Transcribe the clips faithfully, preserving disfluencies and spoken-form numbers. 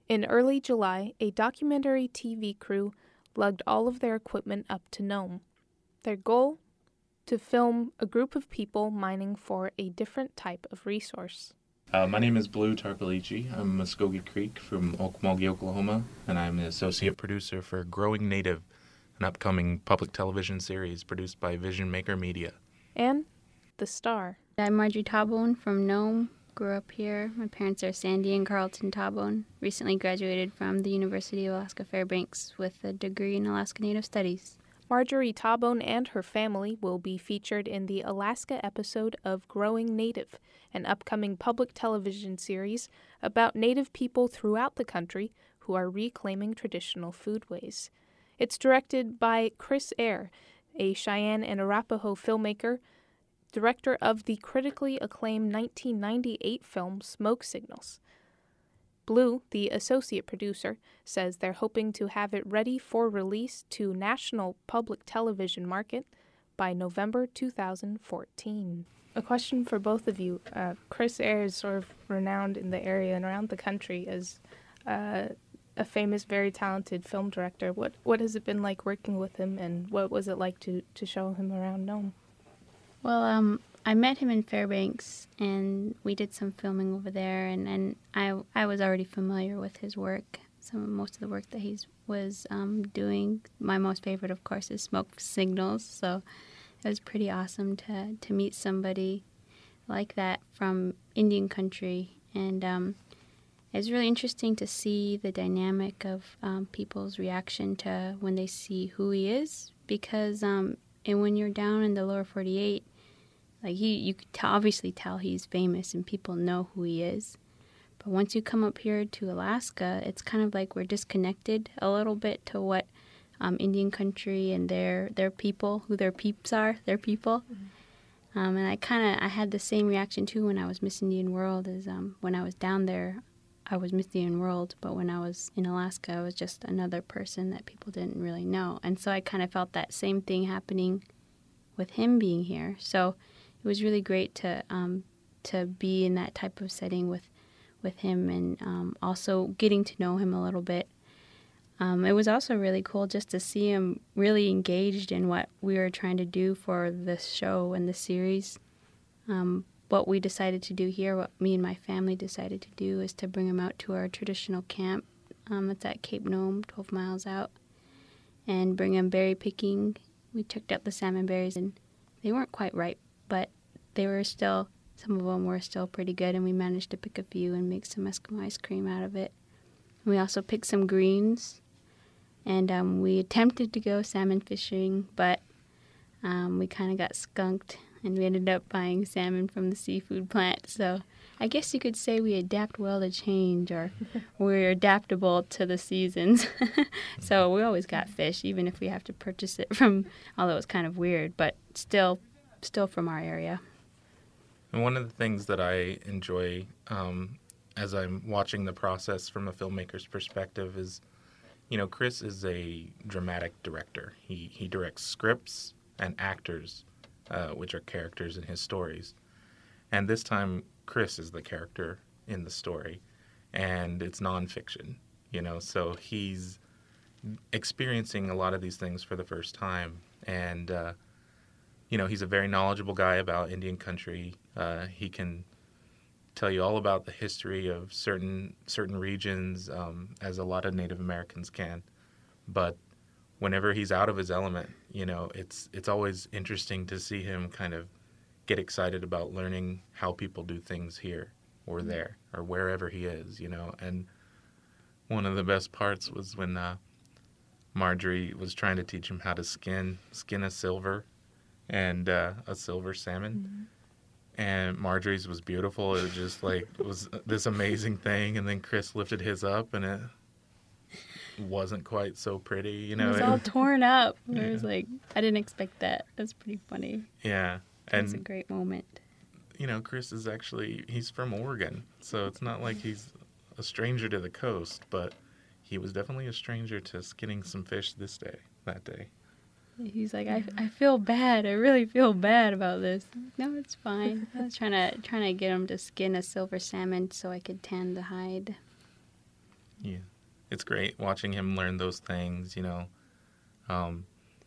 In early July, a documentary T V crew lugged all of their equipment up to Nome. Their goal? To film a group of people mining for a different type of resource. Uh, my name is Blue Tarpalici. I'm Muskogee Creek from Okmulgee, Oklahoma, and I'm the associate producer for Growing Native, an upcoming public television series produced by Vision Maker Media. And the star. I'm Marjorie Taubone from Nome. Grew up here. My parents are Sandy and Carlton Taubone. Recently graduated from the University of Alaska Fairbanks with a degree in Alaska Native Studies. Marjorie Taubone and her family will be featured in the Alaska episode of Growing Native, an upcoming public television series about Native people throughout the country who are reclaiming traditional foodways. It's directed by Chris Eyre, a Cheyenne and Arapaho filmmaker, director of the critically acclaimed nineteen ninety-eight film Smoke Signals. Blue, the associate producer, says they're hoping to have it ready for release to national public television market by November two thousand fourteen. A question for both of you. Uh, Chris Eyre is sort of renowned in the area and around the country as uh, a famous, very talented film director. What what has it been like working with him, and what was it like to, to show him around Nome? Well, um, I met him in Fairbanks, and we did some filming over there, and, and I I was already familiar with his work, some most of the work that he was um, doing. My most favorite, of course, is Smoke Signals, so it was pretty awesome to, to meet somebody like that from Indian country, and um, it was really interesting to see the dynamic of um, people's reaction to when they see who he is, because um, and when you're down in the lower forty-eight, like he, you could t- obviously tell he's famous and people know who he is. But once you come up here to Alaska, it's kind of like we're disconnected a little bit to what um, Indian country and their their people, who their peeps are, their people. Mm-hmm. Um, and I kind of I had the same reaction too when I was Miss Indian World, as um, when I was down there, I was Miss Indian World, but when I was in Alaska, I was just another person that people didn't really know. And so I kind of felt that same thing happening with him being here. So it was really great to um, to be in that type of setting with, with him, and um, also getting to know him a little bit. Um, it was also really cool just to see him really engaged in what we were trying to do for this show and the series. Um, what we decided to do here, what me and my family decided to do, is to bring him out to our traditional camp. Um, it's at Cape Nome, twelve miles out, and bring him berry picking. We checked out the salmon berries, and they weren't quite ripe, but they were still, some of them were still pretty good, and we managed to pick a few and make some Eskimo ice cream out of it. We also picked some greens, and um, we attempted to go salmon fishing, but um, we kind of got skunked, and we ended up buying salmon from the seafood plant. So I guess you could say we adapt well to change, or we're adaptable to the seasons. So we always got fish, even if we have to purchase it from, although it's kind of weird, but still, still from our area. And one of the things that I enjoy um, as I'm watching the process from a filmmaker's perspective is, you know, Chris is a dramatic director. He he directs scripts and actors, uh, which are characters in his stories. And this time, Chris is the character in the story, and it's nonfiction, you know, so he's experiencing a lot of these things for the first time. And, uh, you know, he's a very knowledgeable guy about Indian country. Uh, he can tell you all about the history of certain certain regions, um, as a lot of Native Americans can. But whenever he's out of his element, you know, it's it's always interesting to see him kind of get excited about learning how people do things here or there or wherever he is, you know. And one of the best parts was when uh, Marjorie was trying to teach him how to skin skin a silver and uh, a silver salmon. Mm-hmm. And Marjorie's was beautiful. It was just like, it was this amazing thing. And then Chris lifted his up, and it wasn't quite so pretty, you know. It was all torn up. Yeah. It was like, I didn't expect that. That's pretty funny. Yeah. And it's a great moment. You know, Chris is actually, he's from Oregon. So it's not like he's a stranger to the coast, but he was definitely a stranger to skinning some fish this day, that day. He's like, I, I feel bad. I really feel bad about this. No, it's fine. I was trying to trying to get him to skin a silver salmon so I could tan the hide. Yeah, it's great watching him learn those things. You know, um,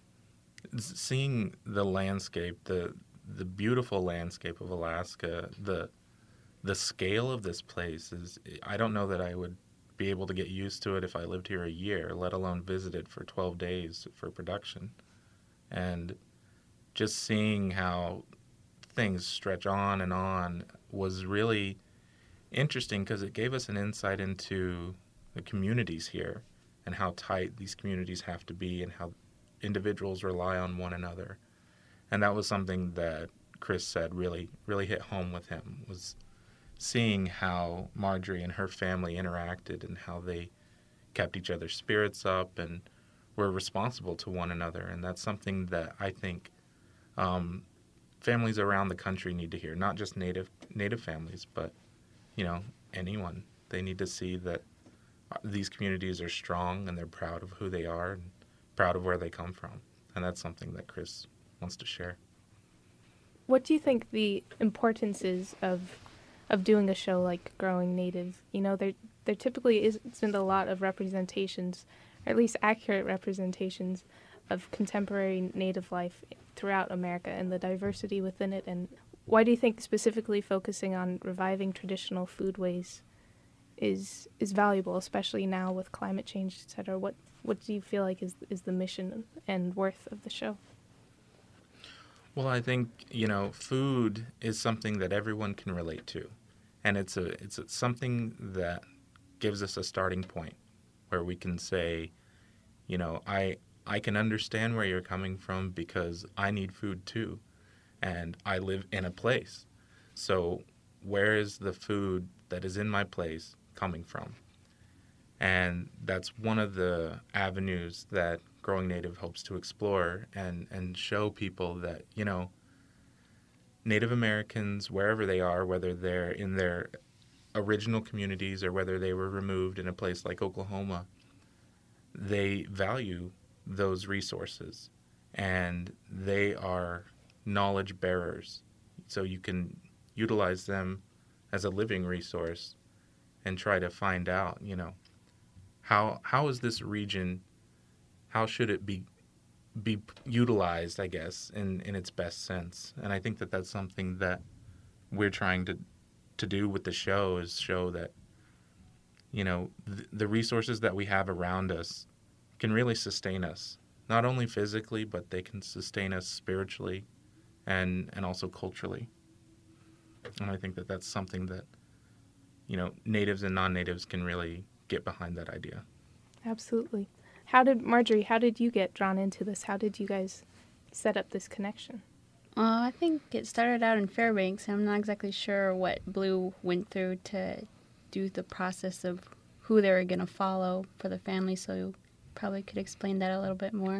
seeing the landscape, the the beautiful landscape of Alaska, the the scale of this place is. I don't know that I would be able to get used to it if I lived here a year, let alone visit it for twelve days for production. And just seeing how things stretch on and on was really interesting because it gave us an insight into the communities here and how tight these communities have to be and how individuals rely on one another. And that was something that Chris said really, really hit home with him, was seeing how Marjorie and her family interacted and how they kept each other's spirits up and were responsible to one another. And that's something that I think um, families around the country need to hear, not just native native families, but, you know, anyone. They need to see that these communities are strong and they're proud of who they are and proud of where they come from. And that's something that Chris wants to share. What do you think the importance is of of doing a show like Growing Native? You know, there there typically isn't a lot of representations, or at least accurate representations, of contemporary Native life throughout America and the diversity within it. And why do you think specifically focusing on reviving traditional foodways is is valuable, especially now with climate change, et cetera? What what do you feel like is is the mission and worth of the show? Well, I think, you know, food is something that everyone can relate to. And it's a it's a, something that gives us a starting point where we can say, you know, I I can understand where you're coming from because I need food too. And I live in a place. So where is the food that is in my place coming from? And that's one of the avenues that Growing Native hopes to explore and, and show people that, you know, Native Americans, wherever they are, whether they're in their original communities or whether they were removed in a place like Oklahoma, they value those resources and they are knowledge bearers. So you can utilize them as a living resource and try to find out, you know, how how is this region, how should it be be utilized, I guess, in, in its best sense. And I think that that's something that we're trying to to do with the show, is show that, you know, th- the resources that we have around us can really sustain us, not only physically, but they can sustain us spiritually and, and also culturally. And I think that that's something that, you know, natives and non-natives can really get behind that idea. Absolutely. How did, Marjorie, how did you get drawn into this? How did you guys set up this connection? Well, I think it started out in Fairbanks. I'm not exactly sure what Blue went through to do the process of who they were going to follow for the family, so you probably could explain that a little bit more.